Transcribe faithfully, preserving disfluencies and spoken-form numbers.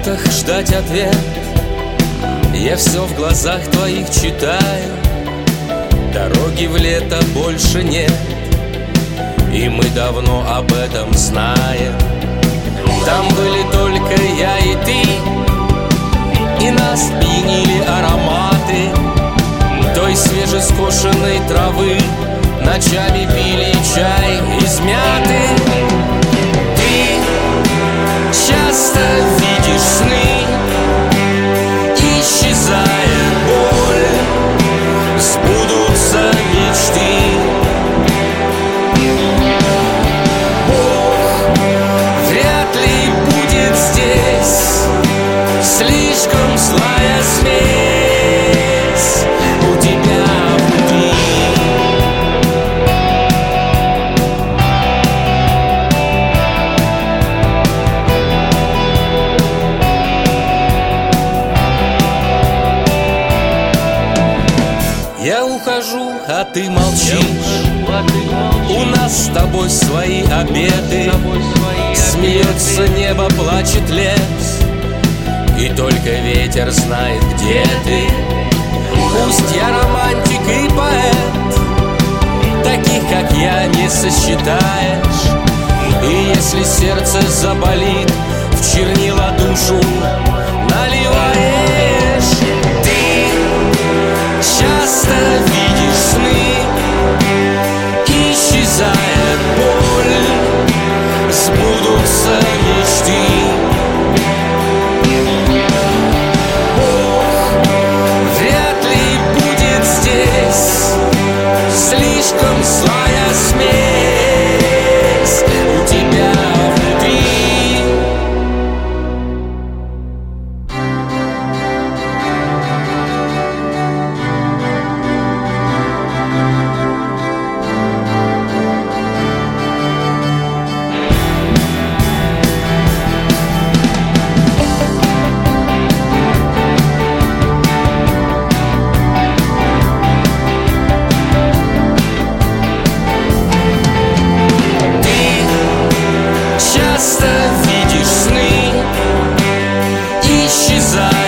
минутах ждать ответ. Я все в глазах твоих читаю. Дороги в лето больше нет, и мы давно об этом знаем. Там были только я и ты, и нас пьянили ароматы той свежескошенной травы. Ночами пили чай из мяты. Ты часто видишь сны, исчезает боль, сбудутся мечты. Бог вряд ли будет здесь, слишком злая смесь у тебя внутри. Я ухожу, а ты молчишь. У нас с тобой свои обеды. Смеется небо, плачет лес, и только ветер знает, где ты. Пусть я романтик и поэт, таких, как я, не сосчитаешь. И если сердце заболит, в чернила душу наливаешь. Ты часто видишь сны, исчезает боль, сбудутся мечты. Бог вряд ли будет здесь, слишком злая смесь у тебя внутри. Часто видишь сны, исчезают